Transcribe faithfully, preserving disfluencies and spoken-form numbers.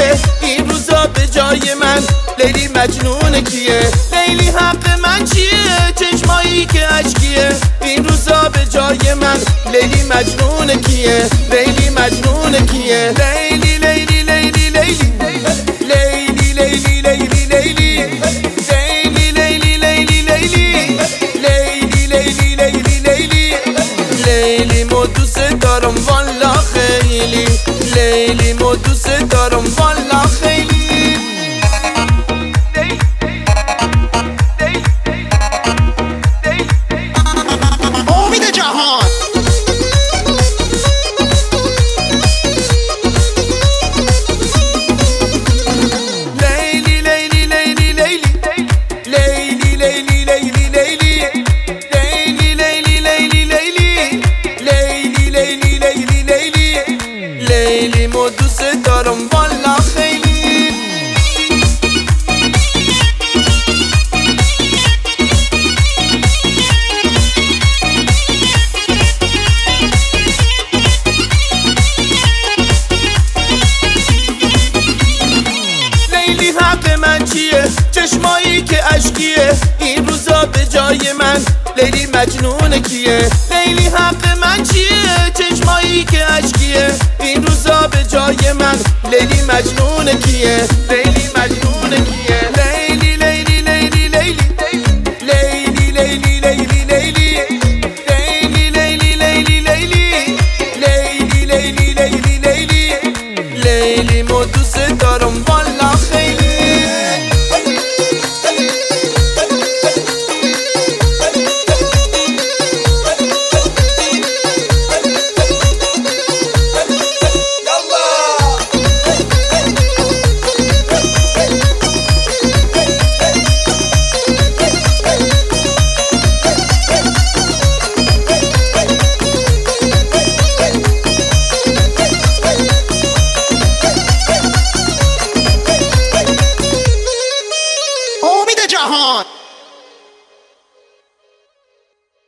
کیه این روزا به جای من؟ لیلی مجنون کیه؟ لیلی حق من چیه؟ چشمایی که اشکیه این روزا به جای من؟ لیلی مجنون کیه؟ لیلی مجنون کیه؟ لیلی لیلی لیلی لیلی لیلی لیلی لیلی لیلی لیلی لیلی لیلی لیلی لیلی لیلی لیلی لیلی مو دوست دارم والا خیلی، لیلی مو دوست دارم والا خیلی. امید جهان لیلی لیلی لیلی لیلی لیلی لیلی لیلی لیلی لیلی لیلی لیلی لیلی لیلی لیلی لیلی لیلی لیلی مو دوست دارم والا خیلی. لیلی حق من چیه؟ چشمایی که اشکیه این روزا به جای من؟ لیلی مجنون کیه؟ لیلی حق من چیه؟ چشمایی که اشکیه این روزا به جای من؟ لیلی مجنون کیه؟ لیلی مجنون کیه؟ لیلی لیلی لیلی لیلی لیلی لیلی لیلی لیلی لیلی لیلی لیلی لیلی لیلی لیلی لیلی لیلی لیلی مو دوست دارم والا خیلی. امید جهان